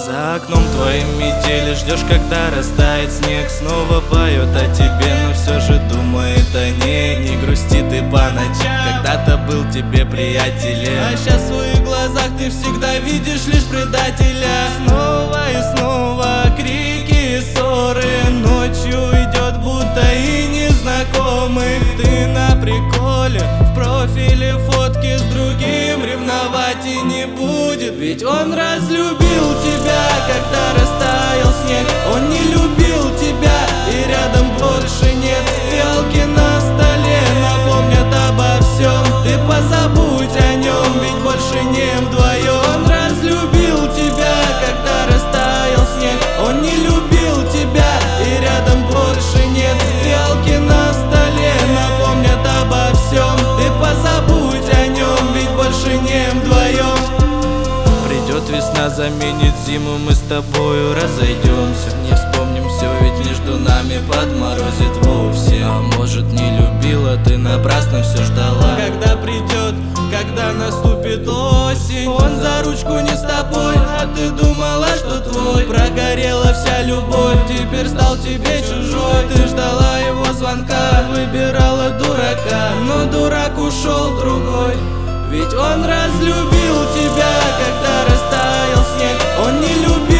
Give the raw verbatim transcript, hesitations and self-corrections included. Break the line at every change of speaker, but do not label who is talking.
За окном твоим метели, ждешь, когда растает снег. Снова поет о тебе, но все же думает о ней. Не грусти ты по ночам, когда-то был тебе приятелем, а сейчас в своих глазах ты всегда видишь лишь предателя. Снова и снова крики и ссоры, ночью идет будто и незнакомый. Ты на приколе, в профиле фотки с другим, ревновать и не будет, ведь он разлюбил тебя, когда растаял снег. Он не любил тебя, и рядом больше нет. Фиалки на столе напомнят обо всем. Ты позабудь о нем, ведь больше не вдвоем. Он разлюбил тебя, когда растаял снег. Он не любил тебя, и рядом больше нет. Фиалки на столе напомнят обо всем. Ты позабудь о нем, ведь больше не вдвоем. Придет весна, заменит зиму, мы с тобою разойдемся. Не вспомним все, ведь между нами подморозит вовсе. А может, не любила, ты напрасно все ждала. Когда придет, когда наступит осень, он за ручку не с тобой, а ты думала, что твой. Прогорела вся любовь, теперь стал тебе чужой. Ты ждала его звонка, выбирала дурака, но дурак ушел другой. Ведь он разлюбил тебя, когда растаял снег. Он не любил